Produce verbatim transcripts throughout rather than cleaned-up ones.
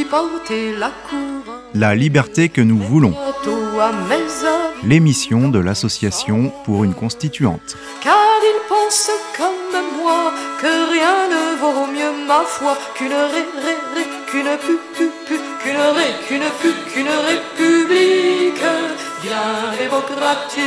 porter la couronne. La liberté que nous voulons. L'émission de l'association pour une constituante. Car ils pensent comme moi que rien ne vaut mieux ma foi qu'une ré, ré, ré, qu'une pu, pu, pu, qu'une ré, qu'une pu, qu'une république bien démocratique.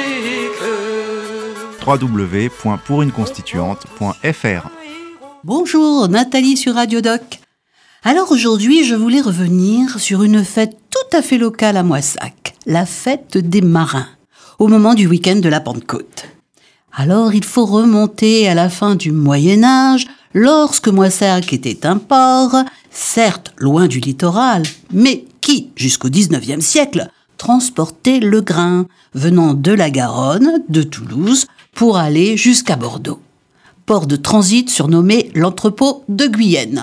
w w w point pour une constituante point f r. Bonjour, Nathalie sur Radio Doc. Alors aujourd'hui, je voulais revenir sur une fête tout à fait locale à Moissac, la fête des marins, au moment du week-end de la Pentecôte. Alors il faut remonter à la fin du Moyen-Âge, lorsque Moissac était un port, certes loin du littoral, mais qui, jusqu'au dix-neuvième siècle, transportait le grain venant de la Garonne, de Toulouse, pour aller jusqu'à Bordeaux. Port de transit surnommé l'entrepôt de Guyenne.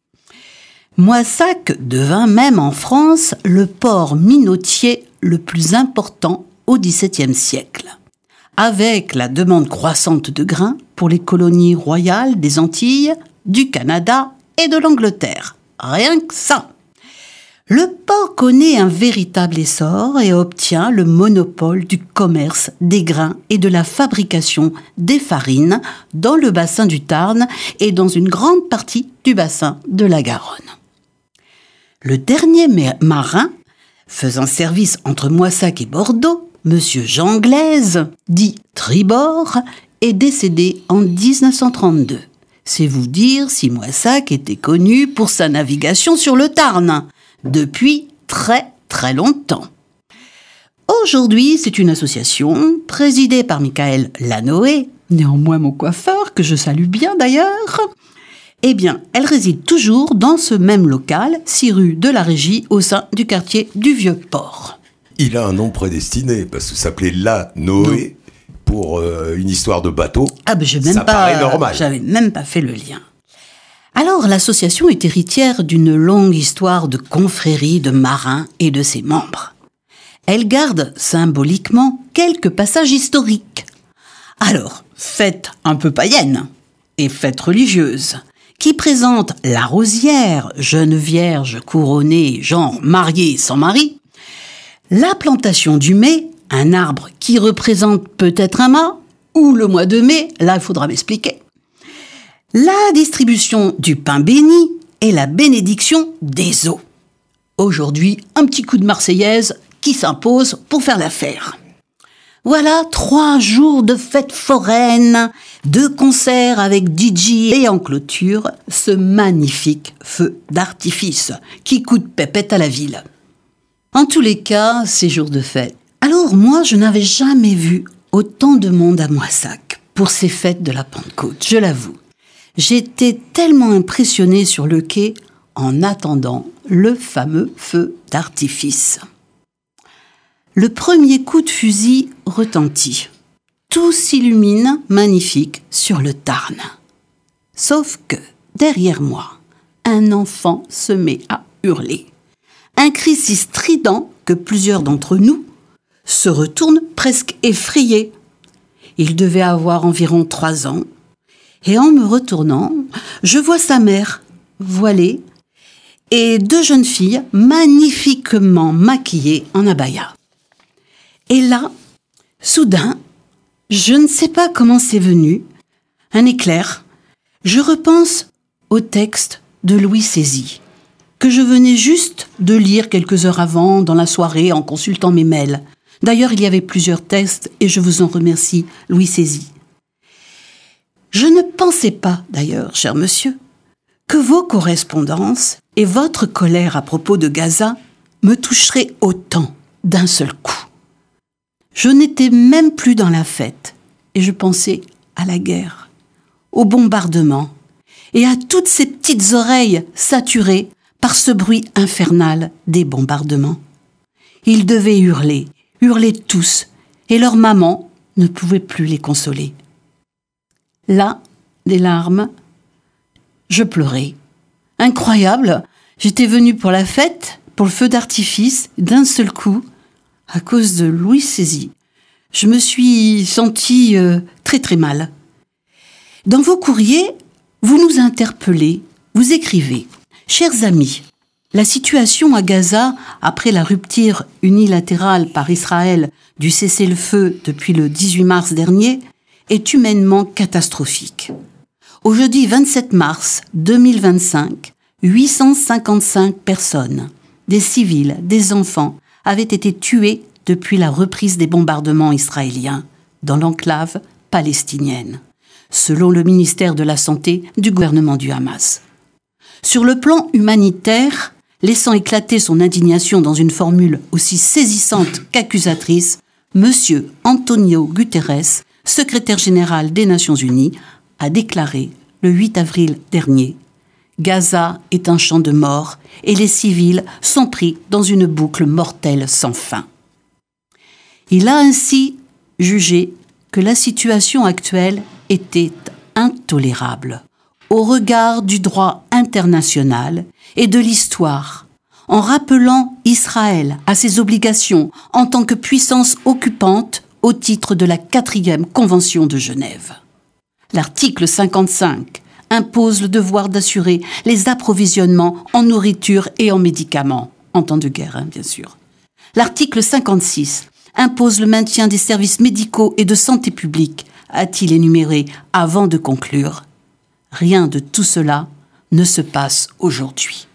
Moissac devint même en France le port minotier le plus important au dix-septième siècle, avec la demande croissante de grains pour les colonies royales des Antilles, du Canada et de l'Angleterre. Rien que ça. Le port connaît un véritable essor et obtient le monopole du commerce des grains et de la fabrication des farines dans le bassin du Tarn et dans une grande partie du bassin de la Garonne. Le dernier marin faisant service entre Moissac et Bordeaux, Monsieur Jean Glaise, dit Tribord, est décédé en dix-neuf cent trente-deux. C'est vous dire si Moissac était connu pour sa navigation sur le Tarn, depuis très très longtemps. Aujourd'hui, c'est une association présidée par Michael Lanoé, néanmoins mon coiffeur, que je salue bien d'ailleurs. Eh bien, elle réside toujours dans ce même local, six rue de la Régie, au sein du quartier du Vieux-Port. Il a un nom prédestiné, parce que ça s'appelait Lanoé, pour euh, une histoire de bateau. Ah ben, j'ai même ça pas, paraît normal. J'avais même pas fait le lien. Alors, l'association est héritière d'une longue histoire de confrérie de marins et de ses membres. Elle garde symboliquement quelques passages historiques. Alors, fête un peu païenne et fête religieuse, qui présente la rosière, jeune vierge couronnée, genre mariée sans mari, la plantation du mai, un arbre qui représente peut-être un mât, ou le mois de mai, là il faudra m'expliquer, la distribution du pain béni et la bénédiction des eaux. Aujourd'hui, un petit coup de marseillaise qui s'impose pour faire l'affaire. Voilà trois jours de fête foraine, de concerts avec D J et en clôture, ce magnifique feu d'artifice qui coûte pépette à la ville. En tous les cas, ces jours de fête. Alors moi, je n'avais jamais vu autant de monde à Moissac pour ces fêtes de la Pentecôte, je l'avoue. J'étais tellement impressionnée sur le quai en attendant le fameux feu d'artifice. Le premier coup de fusil retentit. Tout s'illumine magnifique sur le Tarn. Sauf que, derrière moi, un enfant se met à hurler. Un cri si strident que plusieurs d'entre nous se retournent presque effrayés. Il devait avoir environ trois ans. Et en me retournant, je vois sa mère, voilée, et deux jeunes filles magnifiquement maquillées en abaya. Et là, soudain, je ne sais pas comment c'est venu, un éclair, je repense au texte de Louis Seizy, que je venais juste de lire quelques heures avant dans la soirée en consultant mes mails. D'ailleurs, il y avait plusieurs textes et je vous en remercie, Louis Seizy. Je ne pensais pas, d'ailleurs, cher monsieur, que vos correspondances et votre colère à propos de Gaza me toucheraient autant d'un seul coup. Je n'étais même plus dans la fête et je pensais à la guerre, au bombardement et à toutes ces petites oreilles saturées par ce bruit infernal des bombardements. Ils devaient hurler, hurler tous, et leur maman ne pouvait plus les consoler. Là, des larmes, je pleurais. Incroyable, j'étais venue pour la fête, pour le feu d'artifice, d'un seul coup, à cause de Louis Seizy. Je me suis sentie euh, très très mal. Dans vos courriers, vous nous interpellez, vous écrivez « Chers amis, La situation à Gaza, après la rupture unilatérale par Israël du cessez-le-feu depuis le dix-huit mars dernier, est humainement catastrophique. Au jeudi vingt-sept mars deux mille vingt-cinq, huit cent cinquante-cinq personnes, des civils, des enfants, avaient été tués depuis la reprise des bombardements israéliens dans l'enclave palestinienne, selon le ministère de la Santé du gouvernement du Hamas. Sur le plan humanitaire, laissant éclater son indignation dans une formule aussi saisissante qu'accusatrice, M. Antonio Guterres, secrétaire général des Nations Unies, a déclaré le huit avril dernier « Gaza est un champ de mort et les civils sont pris dans une boucle mortelle sans fin ». Il a ainsi jugé que la situation actuelle était intolérable au regard du droit international et de l'histoire, en rappelant Israël à ses obligations en tant que puissance occupante au titre de la quatrième Convention de Genève. L'article cinquante-cinq impose le devoir d'assurer les approvisionnements en nourriture et en médicaments, en temps de guerre, hein, bien sûr. L'article cinquante-six impose le maintien des services médicaux et de santé publique, a-t-il énuméré avant de conclure. Rien de tout cela ne se passe aujourd'hui.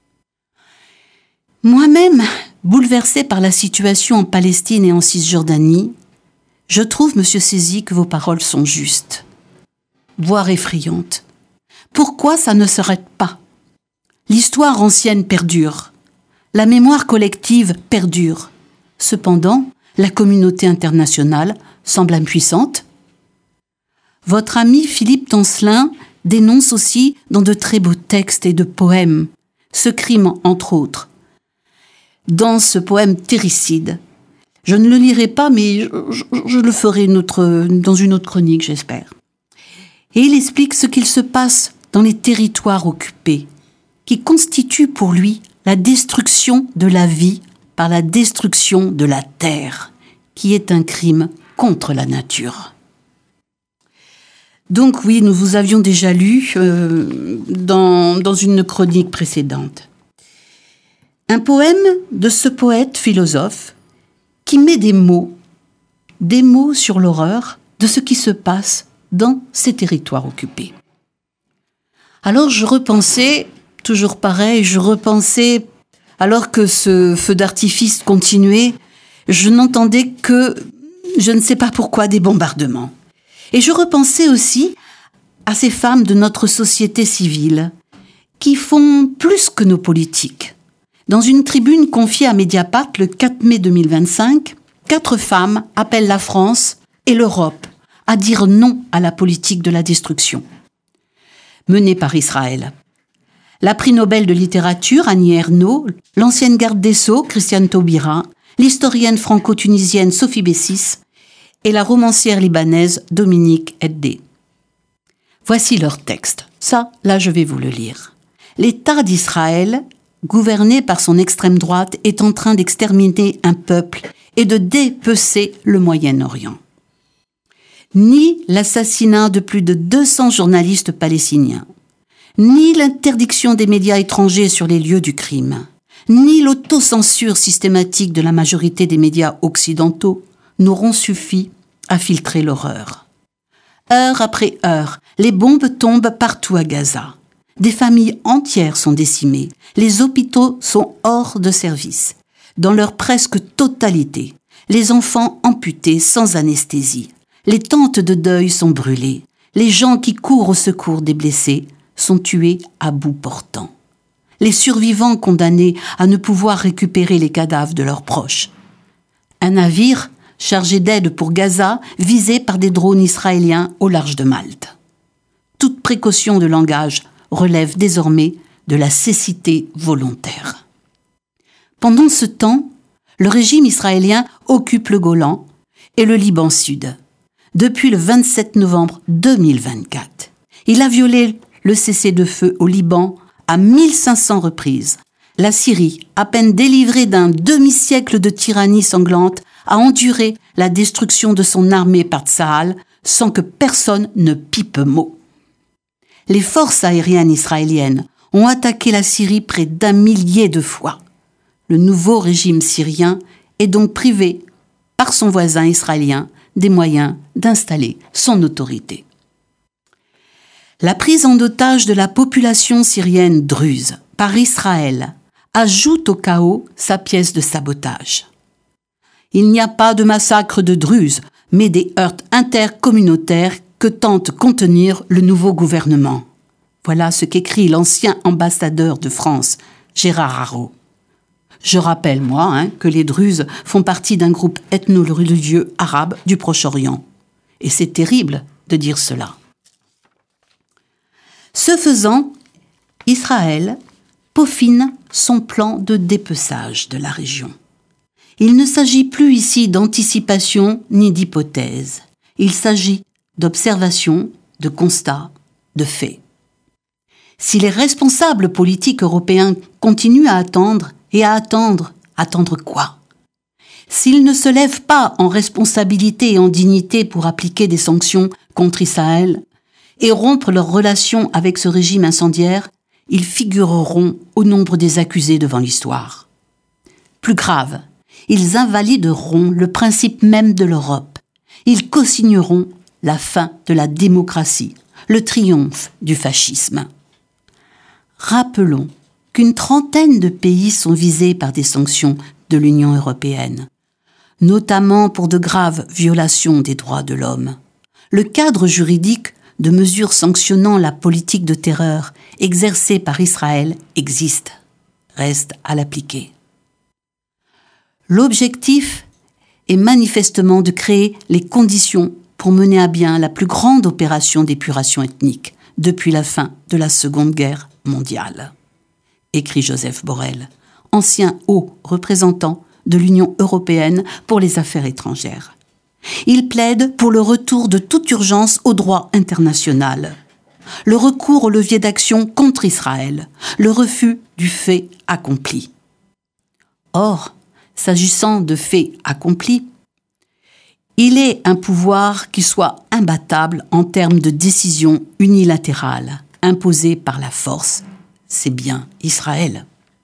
Moi-même, bouleversée par la situation en Palestine et en Cisjordanie, je trouve, Monsieur Sézy, que vos paroles sont justes, voire effrayantes. Pourquoi ça ne s'arrête pas ? L'histoire ancienne perdure, la mémoire collective perdure. Cependant, la communauté internationale semble impuissante. Votre ami Philippe Tancelin dénonce aussi dans de très beaux textes et de poèmes ce crime, entre autres. Dans ce poème terricide, je ne le lirai pas, mais je, je, je le ferai une autre, dans une autre chronique, j'espère. Et il explique ce qu'il se passe dans les territoires occupés, qui constituent pour lui la destruction de la vie par la destruction de la terre, qui est un crime contre la nature. Donc oui, nous vous avions déjà lu euh, dans, dans une chronique précédente. Un poème de ce poète philosophe qui met des mots, des mots sur l'horreur de ce qui se passe dans ces territoires occupés. Alors je repensais, toujours pareil, je repensais, alors que ce feu d'artifice continuait, je n'entendais que, je ne sais pas pourquoi, des bombardements. Et je repensais aussi à ces femmes de notre société civile qui font plus que nos politiques. Dans une tribune confiée à Mediapart le quatre mai deux mille vingt-cinq, quatre femmes appellent la France et l'Europe à dire non à la politique de la destruction menée par Israël. La prix Nobel de littérature Annie Ernaux, l'ancienne garde des Sceaux Christiane Taubira, l'historienne franco-tunisienne Sophie Bessis et la romancière libanaise Dominique Eddé. Voici leur texte. Ça, là, je vais vous le lire. L'État d'Israël, gouverné par son extrême droite, est en train d'exterminer un peuple et de dépecer le Moyen-Orient. Ni l'assassinat de plus de deux cents journalistes palestiniens, ni l'interdiction des médias étrangers sur les lieux du crime, ni l'autocensure systématique de la majorité des médias occidentaux n'auront suffi à filtrer l'horreur. Heure après heure, les bombes tombent partout à Gaza. Des familles entières sont décimées. Les hôpitaux sont hors de service. Dans leur presque totalité, les enfants amputés sans anesthésie. Les tentes de deuil sont brûlées. Les gens qui courent au secours des blessés sont tués à bout portant. Les survivants condamnés à ne pouvoir récupérer les cadavres de leurs proches. Un navire chargé d'aide pour Gaza visé par des drones israéliens au large de Malte. Toute précaution de langage relève désormais de la cécité volontaire. Pendant ce temps, le régime israélien occupe le Golan et le Liban Sud. Depuis le vingt-sept novembre deux mille vingt-quatre, il a violé le cessez-le-feu au Liban à mille cinq cents reprises. La Syrie, à peine délivrée d'un demi-siècle de tyrannie sanglante, a enduré la destruction de son armée par Tsahal sans que personne ne pipe mot. Les forces aériennes israéliennes ont attaqué la Syrie près d'un millier de fois. Le nouveau régime syrien est donc privé par son voisin israélien des moyens d'installer son autorité. La prise en otage de la population syrienne druze par Israël ajoute au chaos sa pièce de sabotage. Il n'y a pas de massacre de Druzes, mais des heurts intercommunautaires que tente contenir le nouveau gouvernement. Voilà ce qu'écrit l'ancien ambassadeur de France, Gérard Araud. Je rappelle, moi, hein, que les Druzes font partie d'un groupe ethno-religieux arabe du Proche-Orient. Et c'est terrible de dire cela. Ce faisant, Israël peaufine son plan de dépeçage de la région. Il ne s'agit plus ici d'anticipation ni d'hypothèse. Il s'agit d'observation, de constat, de fait. Si les responsables politiques européens continuent à attendre, et à attendre, attendre quoi? S'ils ne se lèvent pas en responsabilité et en dignité pour appliquer des sanctions contre Israël et rompre leurs relations avec ce régime incendiaire, ils figureront au nombre des accusés devant l'histoire. Plus grave, ils invalideront le principe même de l'Europe. Ils co-signeront la fin de la démocratie, le triomphe du fascisme. Rappelons qu'une trentaine de pays sont visés par des sanctions de l'Union européenne, notamment pour de graves violations des droits de l'homme. Le cadre juridique de mesures sanctionnant la politique de terreur exercée par Israël existe, reste à l'appliquer. L'objectif est manifestement de créer les conditions pour mener à bien la plus grande opération d'épuration ethnique depuis la fin de la Seconde Guerre mondiale, écrit Joseph Borrell, ancien haut représentant de l'Union européenne pour les affaires étrangères. Il plaide pour le retour de toute urgence au droit international, le recours au levier d'action contre Israël, le refus du fait accompli. Or, s'agissant de faits accomplis, il est un pouvoir qui soit imbattable en termes de décision unilatérale, imposée par la force. C'est bien Israël.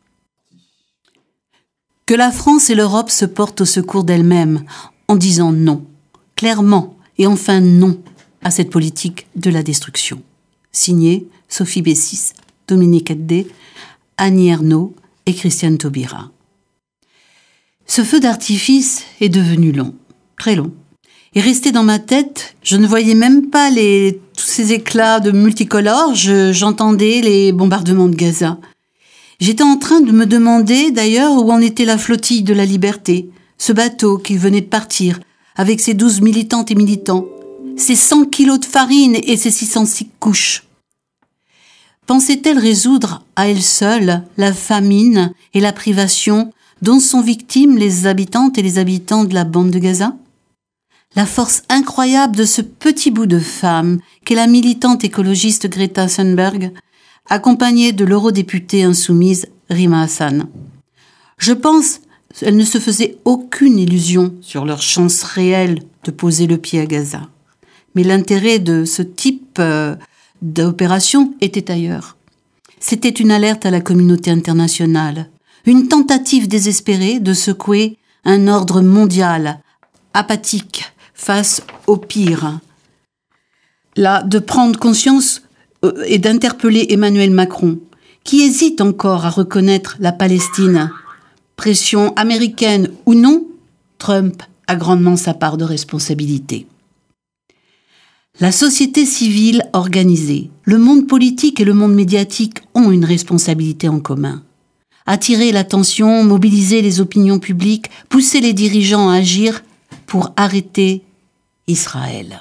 Que la France et l'Europe se portent au secours d'elles-mêmes en disant non, clairement et enfin non à cette politique de la destruction. Signé Sophie Bessis, Dominique Eddet, Annie Ernaux et Christiane Taubira. Ce feu d'artifice est devenu long, très long. Et resté dans ma tête, je ne voyais même pas les, tous ces éclats de multicolores, je, j'entendais les bombardements de Gaza. J'étais en train de me demander d'ailleurs où en était la flottille de la liberté, ce bateau qui venait de partir, avec ses douze militantes et militants, ses cent kilos de farine et ses six cent six couches. Pensait-elle résoudre à elle seule la famine et la privation dont sont victimes les habitantes et les habitants de la bande de Gaza? La force incroyable de ce petit bout de femme qu'est la militante écologiste Greta Thunberg, accompagnée de l'eurodéputée insoumise Rima Hassan. Je pense qu'elle ne se faisait aucune illusion sur leur chance réelle de poser le pied à Gaza. Mais l'intérêt de ce type euh, d'opération était ailleurs. C'était une alerte à la communauté internationale, une tentative désespérée de secouer un ordre mondial apathique face au pire. Là, de prendre conscience euh, et d'interpeller Emmanuel Macron, qui hésite encore à reconnaître la Palestine. Pression américaine ou non, Trump a grandement sa part de responsabilité. La société civile organisée, le monde politique et le monde médiatique ont une responsabilité en commun. Attirer l'attention, mobiliser les opinions publiques, pousser les dirigeants à agir pour arrêter Israël.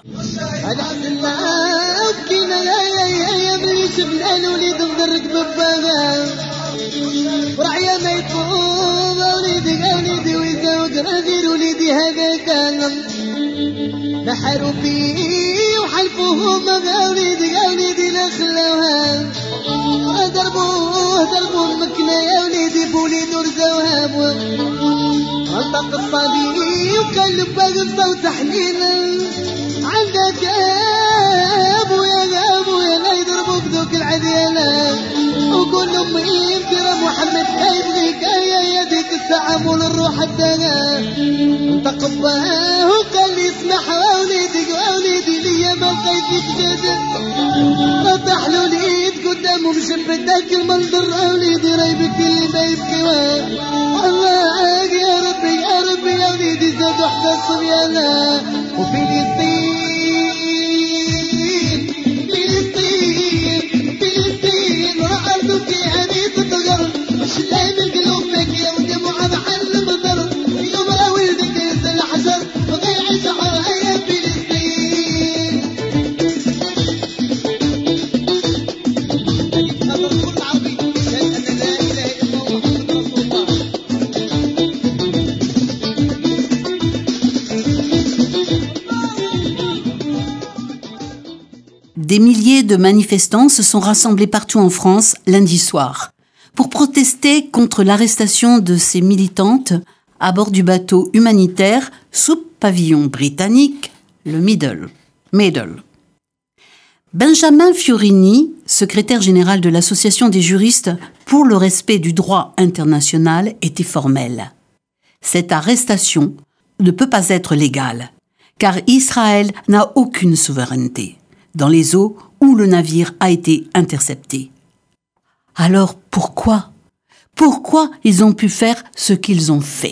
وحلفوهم مغاوليدي يا وليدي لا خلاوها ضربوه ضربوه مكنا يا وليدي بوليد ورزاوها غلطق الصبي وكلب بغزة وتحنين عندك يا ابو يا ابو يا لا يضربوك ذوك العديلة وقول تعامل الروح الدنا انت قباه وقال لي اسمح وليدي وليدي ليا ما لقيت فيك جدع فتح له اليد قدامه مجبد ذاك المنظر وليدي رايبك اللي ما يبكي والله يا ربي يا ربي يا وليدي زادوا حتى الصبيانة وفلسطين فلسطين فلسطين راه ارضك هذه تتغر مش لاقي بالقلوب فيك يا ودموع بحل مضر اليوم ولدك ينزل الحجر وضيع شعرها يا فلسطين هذا الكل عربي يشهد ان لا اله الا الله محمد رسول الله. Des milliers de manifestants se sont rassemblés partout en France lundi soir pour protester contre l'arrestation de ces militantes à bord du bateau humanitaire sous pavillon britannique, le Middle. Middle. Benjamin Fiorini, secrétaire général de l'Association des juristes pour le respect du droit international, était formel. Cette arrestation ne peut pas être légale, car Israël n'a aucune souveraineté dans les eaux où le navire a été intercepté. Alors pourquoi ? Pourquoi ils ont pu faire ce qu'ils ont fait ?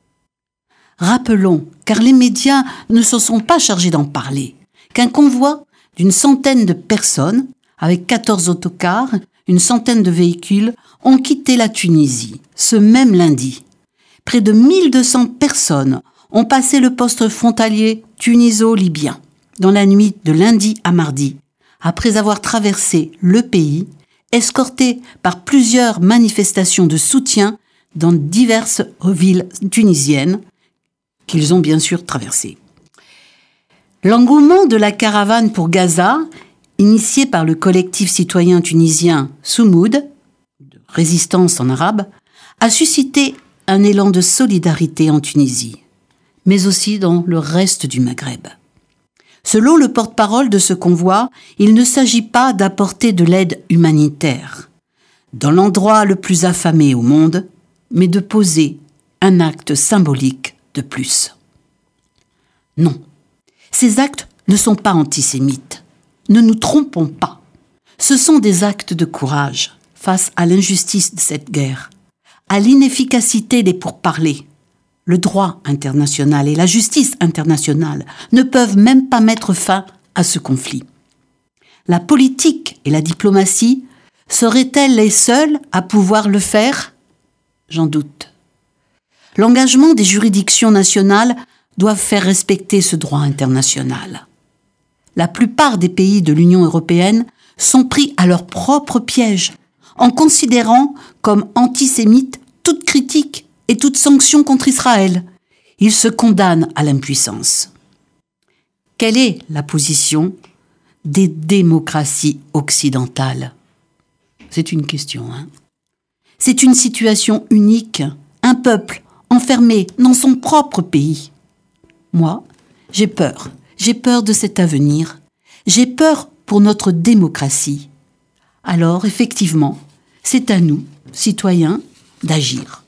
Rappelons, car les médias ne se sont pas chargés d'en parler, qu'un convoi d'une centaine de personnes, avec quatorze autocars, une centaine de véhicules, ont quitté la Tunisie, ce même lundi. Près de mille deux cents personnes ont passé le poste frontalier tuniso-libyen dans la nuit de lundi à mardi, après avoir traversé le pays, escortés par plusieurs manifestations de soutien dans diverses villes tunisiennes qu'ils ont bien sûr traversées. L'engouement de la caravane pour Gaza, initié par le collectif citoyen tunisien Soumoud, de résistance en arabe, a suscité un élan de solidarité en Tunisie, mais aussi dans le reste du Maghreb. Selon le porte-parole de ce convoi, il ne s'agit pas d'apporter de l'aide humanitaire dans l'endroit le plus affamé au monde, mais de poser un acte symbolique de plus. Non, ces actes ne sont pas antisémites. Ne nous trompons pas. Ce sont des actes de courage face à l'injustice de cette guerre, à l'inefficacité des pourparlers. Le droit international et la justice internationale ne peuvent même pas mettre fin à ce conflit. La politique et la diplomatie seraient-elles les seules à pouvoir le faire ? J'en doute. L'engagement des juridictions nationales doit faire respecter ce droit international. La plupart des pays de l'Union européenne sont pris à leur propre piège en considérant comme antisémite toute critique et toute sanction contre Israël. Ils se condamnent à l'impuissance. Quelle est la position des démocraties occidentales ? C'est une question, hein ? C'est une situation unique, un peuple enfermé dans son propre pays. Moi, j'ai peur. J'ai peur de cet avenir. J'ai peur pour notre démocratie. Alors, effectivement, c'est à nous, citoyens, d'agir.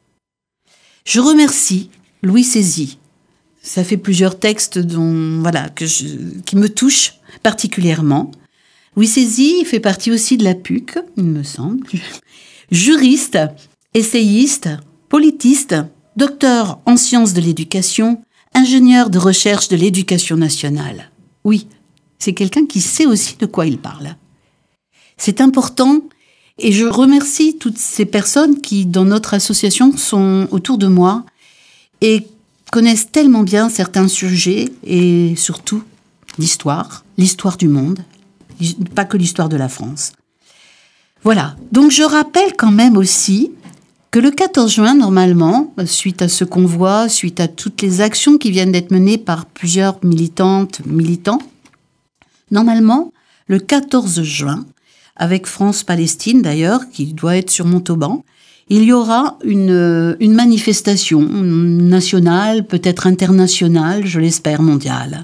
Je remercie Louis Sézy. Ça fait plusieurs textes dont, voilà, que je, qui me touchent particulièrement. Louis Sézy fait partie aussi de la P U C, il me semble. Juriste, essayiste, politiste, docteur en sciences de l'éducation, ingénieur de recherche de l'éducation nationale. Oui, c'est quelqu'un qui sait aussi de quoi il parle. C'est important. Et je remercie toutes ces personnes qui, dans notre association, sont autour de moi et connaissent tellement bien certains sujets et surtout l'histoire, l'histoire du monde, pas que l'histoire de la France. Voilà. Donc je rappelle quand même aussi que le quatorze juin, normalement, suite à ce convoi, suite à toutes les actions qui viennent d'être menées par plusieurs militantes, militants, normalement, le quatorze juin, avec France-Palestine d'ailleurs, qui doit être sur Montauban, il y aura une, une manifestation nationale, peut-être internationale, je l'espère mondiale.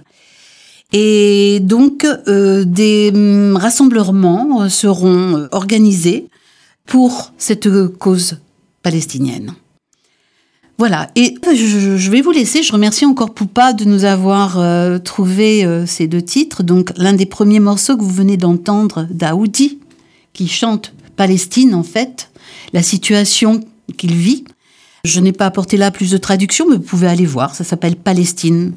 Et donc, euh, des rassemblements seront organisés pour cette cause palestinienne. Voilà, et je, je vais vous laisser. Je remercie encore Poupa de nous avoir euh, trouvé euh, ces deux titres. Donc, l'un des premiers morceaux que vous venez d'entendre, Daoudi, qui chante Palestine, en fait, la situation qu'il vit. Je n'ai pas apporté là plus de traduction, mais vous pouvez aller voir, ça s'appelle Palestine.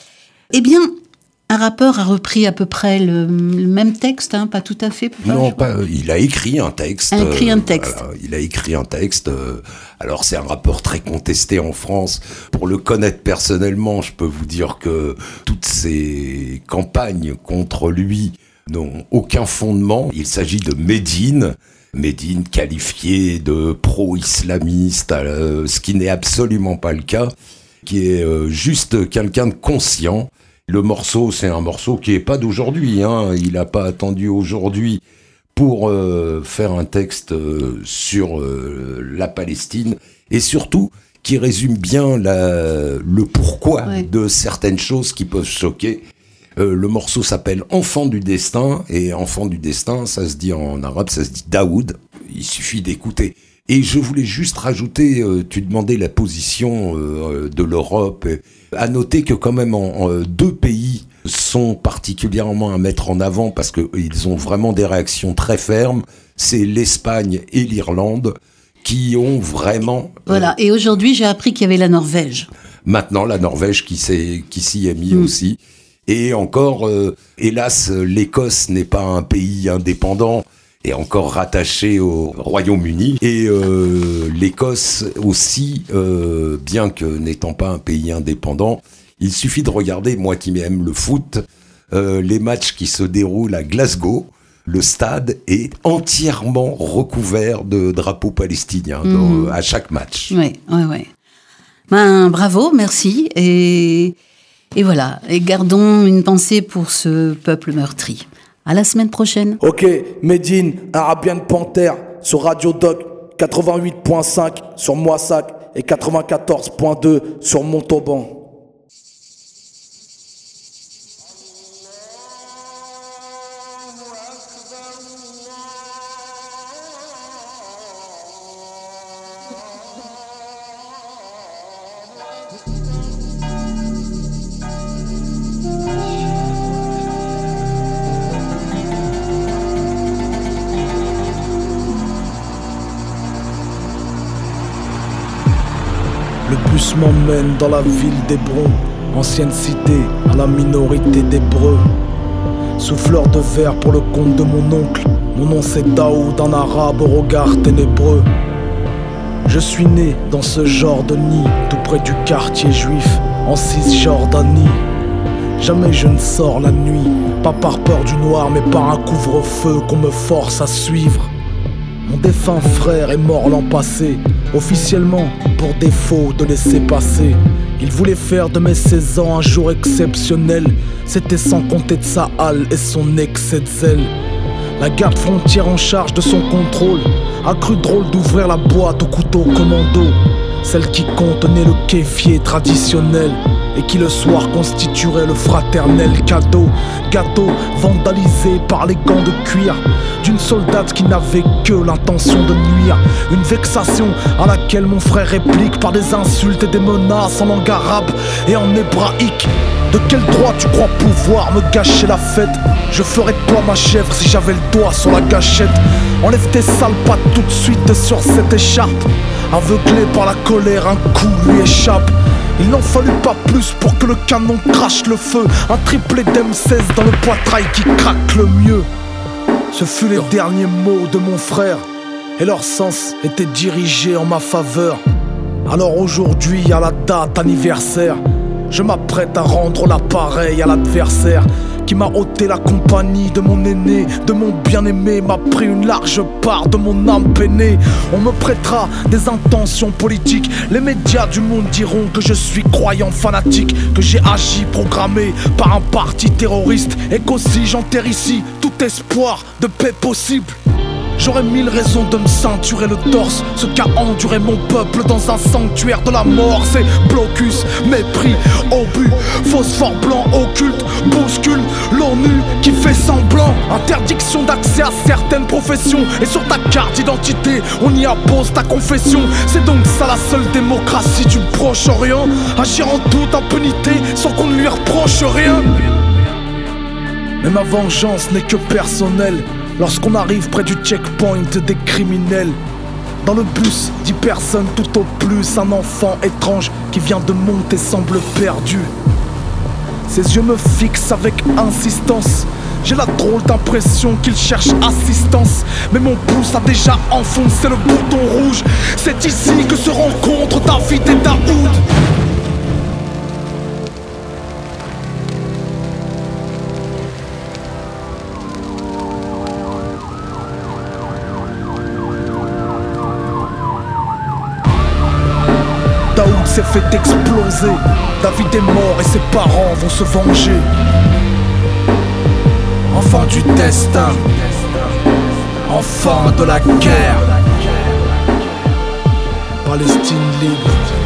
Eh bien, un rappeur a repris à peu près le, le même texte, hein, pas tout à fait. Poupa, non, pas, il a écrit un texte. A écrit un texte. Euh, voilà, il a écrit un texte. Euh, alors, c'est un rappeur très contesté en France. Pour le connaître personnellement, je peux vous dire que toutes ces campagnes contre lui n'ont aucun fondement. Il s'agit de Medine. Medine qualifié de pro-islamiste, euh, ce qui n'est absolument pas le cas, qui est euh, juste quelqu'un de conscient. Le morceau, c'est un morceau qui est pas d'aujourd'hui, hein. Il n'a pas attendu aujourd'hui pour euh, faire un texte euh, sur euh, la Palestine, et surtout qui résume bien la, le pourquoi ouais. de certaines choses qui peuvent choquer. Euh, le morceau s'appelle Enfant du destin, et Enfant du destin, ça se dit en arabe, ça se dit Daoud. Il suffit d'écouter. Et je voulais juste rajouter, euh, tu demandais la position euh, de l'Europe. Et, à noter que quand même en, en, deux pays sont particulièrement à mettre en avant parce qu'ils ont vraiment des réactions très fermes. C'est l'Espagne et l'Irlande qui ont vraiment... Voilà, euh, et aujourd'hui j'ai appris qu'il y avait la Norvège. Maintenant la Norvège qui, s'est, qui s'y est mis mmh. aussi. Et encore, euh, hélas, l'Écosse n'est pas un pays indépendant, est encore rattaché au Royaume-Uni. Et euh, l'Écosse aussi, euh, bien que n'étant pas un pays indépendant, il suffit de regarder, moi qui aime le foot, euh, les matchs qui se déroulent à Glasgow. Le stade est entièrement recouvert de drapeaux palestiniens mmh. dans, à chaque match. Oui, oui, oui. Ben, bravo, merci. Et... Et voilà, et gardons une pensée pour ce peuple meurtri. À la semaine prochaine. Ok, Medine, Arabian Panther, sur Radio Doc, quatre-vingt-huit point cinq sur Moissac et quatre-vingt-quatorze point deux sur Montauban. Le bus m'emmène dans la ville d'Hébron, ancienne cité à la minorité d'Hébreux. Souffleur de verre pour le compte de mon oncle, mon nom c'est Daoud, un arabe au regard ténébreux. Je suis né dans ce genre de nid, tout près du quartier juif, en Cisjordanie. Jamais je ne sors la nuit, pas par peur du noir, mais par un couvre-feu qu'on me force à suivre. Mon défunt frère est mort l'an passé, officiellement pour défaut de laisser passer. Il voulait faire de mes seize ans un jour exceptionnel, c'était sans compter de sa halle et son excès de zèle. La garde frontière en charge de son contrôle a cru drôle d'ouvrir la boîte au couteau commando, celle qui contenait le kéfier traditionnel et qui le soir constituerait le fraternel cadeau. Gâteau vandalisé par les gants de cuir d'une soldate qui n'avait que l'intention de nuire. Une vexation à laquelle mon frère réplique par des insultes et des menaces en langue arabe et en hébraïque. De quel droit tu crois pouvoir me gâcher la fête? Je ferais de toi ma chèvre si j'avais le doigt sur la gâchette. Enlève tes sales pattes tout de suite sur cette écharpe. Aveuglé par la colère, un coup lui échappe. Il n'en fallut pas plus pour que le canon crache le feu. Un triplé d'M seize dans le poitrail qui craque le mieux. Ce fut les derniers mots de mon frère, et leur sens était dirigé en ma faveur. Alors aujourd'hui, à la date anniversaire, je m'apprête à rendre l'appareil à l'adversaire qui m'a ôté la compagnie de mon aîné, de mon bien-aimé, m'a pris une large part de mon âme peinée. On me prêtera des intentions politiques, les médias du monde diront que je suis croyant fanatique, que j'ai agi programmé par un parti terroriste et qu'aussi j'enterre ici tout espoir de paix possible. J'aurais mille raisons de me ceinturer le torse. Ce qu'a enduré mon peuple dans un sanctuaire de la mort. C'est blocus, mépris, obus, phosphore blanc occulte, bouscule l'ONU qui fait semblant. Interdiction d'accès à certaines professions. Et sur ta carte d'identité, on y appose ta confession. C'est donc ça la seule démocratie du Proche-Orient. Agir en toute impunité sans qu'on ne lui reproche rien. Mais ma vengeance n'est que personnelle. Lorsqu'on arrive près du checkpoint des criminels, dans le bus, dix personnes tout au plus. Un enfant étrange qui vient de monter semble perdu. Ses yeux me fixent avec insistance. J'ai la drôle d'impression qu'il cherche assistance. Mais mon pouce a déjà enfoncé le bouton rouge. C'est ici que se rencontrent David et Daoud. Daoud s'est fait exploser. David est mort et ses parents vont se venger. Enfant du destin, enfant de la guerre. Palestine libre.